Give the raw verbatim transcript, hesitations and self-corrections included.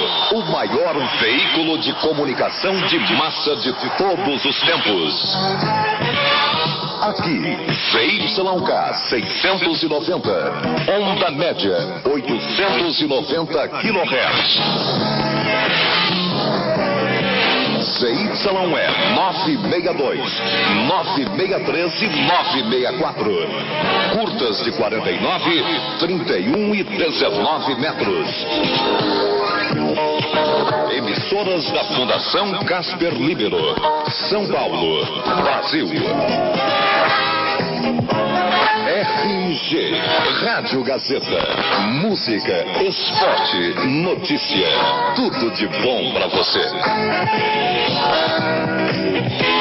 o maior veículo de comunicação de massa de todos os tempos. Aqui, Z Y K seiscentos e noventa, onda média oitocentos e noventa quilohertz. Z Y E nove seis dois, nove seis três e nove seis quatro. Curtas de quarenta e nove, trinta e um e dezenove metros. Emissoras da Fundação Casper Libero, São Paulo, Brasil. R G, Rádio Gazeta, música, esporte, notícia, tudo de bom pra você.